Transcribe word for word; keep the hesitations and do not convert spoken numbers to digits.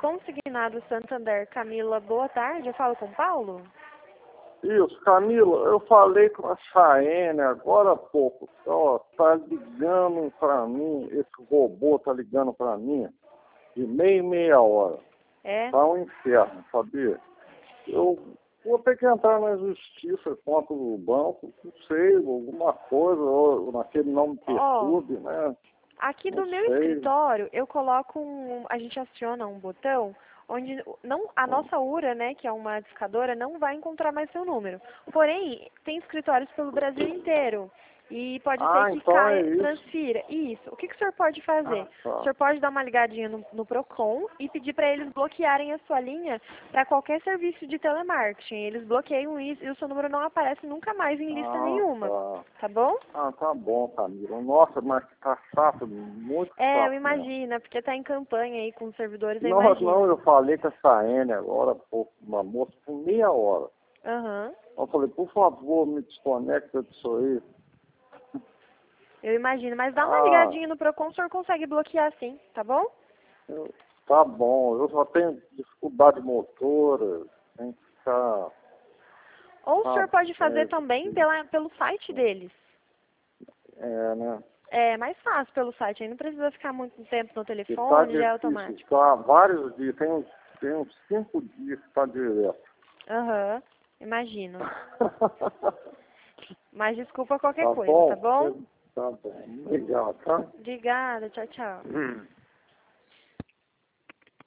Consignado Santander, Camila, boa tarde. Eu falo com o Paulo? Isso, Camila, eu falei com a Chayenne agora há pouco. Ó, tá ligando pra mim, esse robô tá ligando pra mim de meia e meia hora. É? Tá um inferno, sabia? Eu vou ter que entrar na justiça contra o banco, não sei, alguma coisa, ou naquele nome Perturbe, oh, né? Aqui não do meu sei. escritório, eu coloco um... A gente aciona um botão onde não, a nossa U R A, né, que é uma discadora, não vai encontrar mais seu número. Porém, tem escritórios pelo Brasil inteiro. E pode ah, ser que então caia, é isso. transfira. Isso. O que, que o senhor pode fazer? Ah, tá. O senhor pode dar uma ligadinha no, no Procon e pedir para eles bloquearem a sua linha para qualquer serviço de telemarketing. Eles bloqueiam isso e o seu número não aparece nunca mais em lista ah, nenhuma. Tá. Tá bom? Ah, tá bom, Camila. Nossa, mas tá chato, muito É, chato. eu imagino, porque tá em campanha aí com os servidores, eu Não, imagino. não, eu falei com essa N agora, pô, uma moça, por meia hora. Aham. Uhum. Eu falei, por favor, me desconecta disso aí. Eu imagino, mas dá uma Ah, ligadinha no Procon, o senhor consegue bloquear sim, tá bom? eu, tá bom, eu só tenho dificuldade motora, tem que ficar... Ou o Ah, senhor pode fazer é, também pela, pelo site deles. é, né? É mais fácil pelo site, aí não precisa ficar muito tempo no E tá telefone, já é difícil, automático. tá há vários dias, tem uns, tem uns cinco dias que tá direto. Aham, uhum, imagino. Mas desculpa qualquer Tá coisa, bom? tá bom? Tá bom, obrigado, tá? Obrigada, tchau, tchau. Hum.